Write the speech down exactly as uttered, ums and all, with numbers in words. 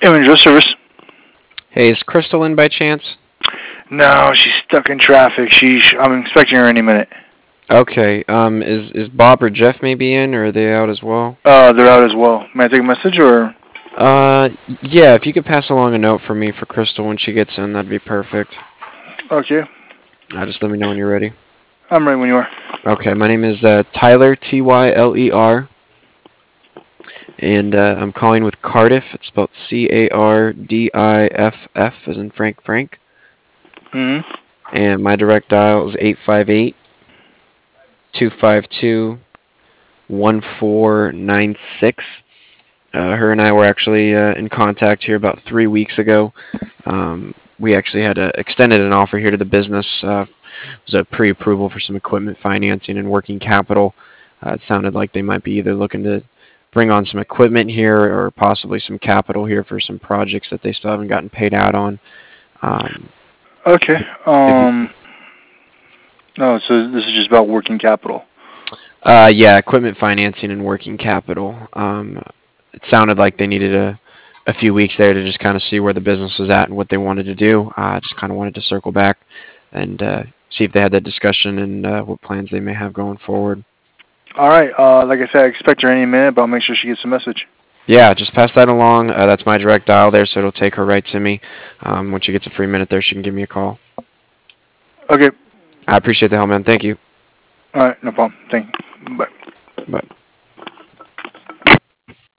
Image service. Hey, is Crystal in by chance? No, she's stuck in traffic. She, I'm expecting her any minute. Okay, um, is is Bob or Jeff maybe in, or are they out as well? Uh, they're out as well. May I take a message or? Uh, yeah, if you could pass along a note for me for Crystal when she gets in, that'd be perfect. Okay, Uh, just let me know when you're ready. I'm ready when you are. Okay, my name is uh, Tyler, T Y L E R, and uh, I'm calling with Cardiff. It's spelled C A R D I F F, as in Frank Frank. Mm-hmm. And my direct dial is eight five eight, two five two, one four nine six. Uh, her and I were actually uh, in contact here about three weeks ago. Um, we actually had uh, extended an offer here to the business. Uh, it was a pre-approval for some equipment financing and working capital. Uh, it sounded like they might be either looking to bring on some equipment here or possibly some capital here for some projects that they still haven't gotten paid out on. Um, Okay. if you, Um. No, so this is just about working capital. uh, yeah, equipment financing and working capital. Um, it sounded like they needed a a few weeks there to just kind of see where the business was at and what they wanted to do. I uh, just kind of wanted to circle back and uh, see if they had that discussion and uh, what plans they may have going forward. All right. Uh, like I said, I expect her any minute, but I'll make sure she gets the message. Yeah, just pass that along. Uh, that's my direct dial there, so it'll take her right to me. Um, once she gets a free minute there, she can give me a call. Okay. I appreciate the help, man. Thank you. All right. No problem. Thank you. Bye. Bye.